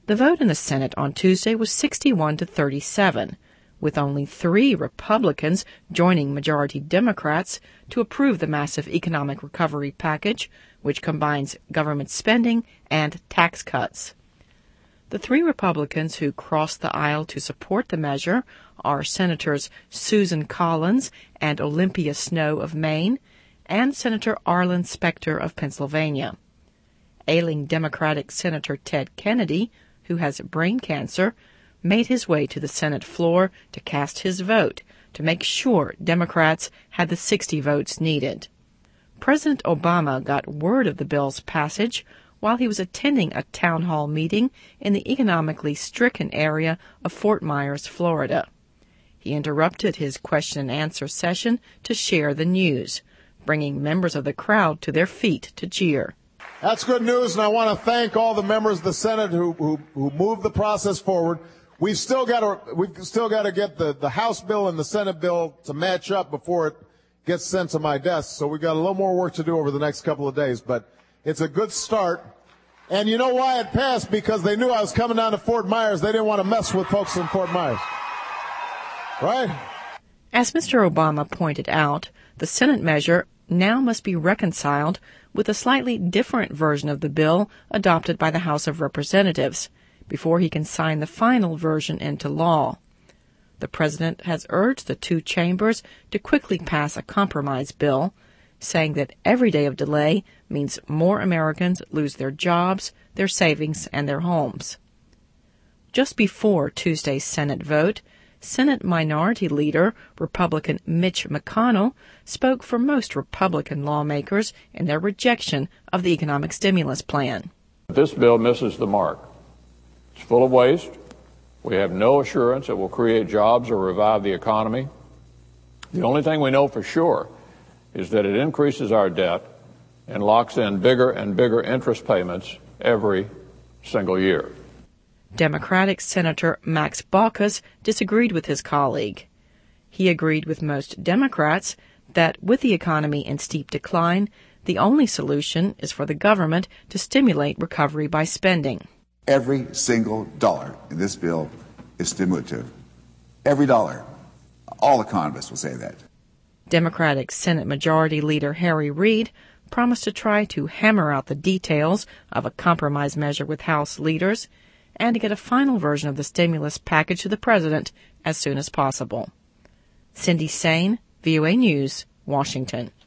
The vote in the Senate on Tuesday was 61 to 37, with only 3 Republicans joining majority Democrats to approve the massive economic recovery package, which combines government spending and tax cuts. The 3 Republicans who crossed the aisle to support the measure are Senators Susan Collins and Olympia Snowe of Maine and Senator Arlen Specter of Pennsylvania. Ailing Democratic Senator Ted Kennedy, who has brain cancer, made his way to the Senate floor to cast his vote to make sure Democrats had the 60 votes needed. President Obama got word of the bill's passage while he was attending a town hall meeting in the economically stricken area of Fort Myers, Florida. He interrupted his question-and-answer session to share the news, bringing members of the crowd to their feet to cheer. That's good news, and I want to thank all the members of the Senate who moved the process forward. We've still got to get the House bill and the Senate bill to match up before it gets sent to my desk. So we've got a little more work to do over the next couple of days, but it's a good start. And you know why it passed? Because they knew I was coming down to Fort Myers. They didn't want to mess with folks in Fort Myers. Right? As Mr. Obama pointed out, the Senate measure now must be reconciled with a slightly different version of the bill adopted by the House of Representatives before he can sign the final version into law. The president has urged the 2 chambers to quickly pass a compromise bill, saying that every day of delay means more Americans lose their jobs, their savings, and their homes. Just before Tuesday's Senate vote, Senate Minority Leader Republican Mitch McConnell spoke for most Republican lawmakers in their rejection of the economic stimulus plan. This bill misses the mark. It's full of waste. We have no assurance it will create jobs or revive the economy. The only thing we know for sure is that it increases our debt and locks in bigger and bigger interest payments every single year. Democratic Senator Max Baucus disagreed with his colleague. He agreed with most Democrats that with the economy in steep decline, the only solution is for the government to stimulate recovery by spending. Every single dollar in this bill is stimulative. Every dollar. All economists will say that. Democratic Senate Majority Leader Harry Reid promised to try to hammer out the details of a compromise measure with House leaders and to get a final version of the stimulus package to the president as soon as possible. Cindy Sain, VOA News, Washington.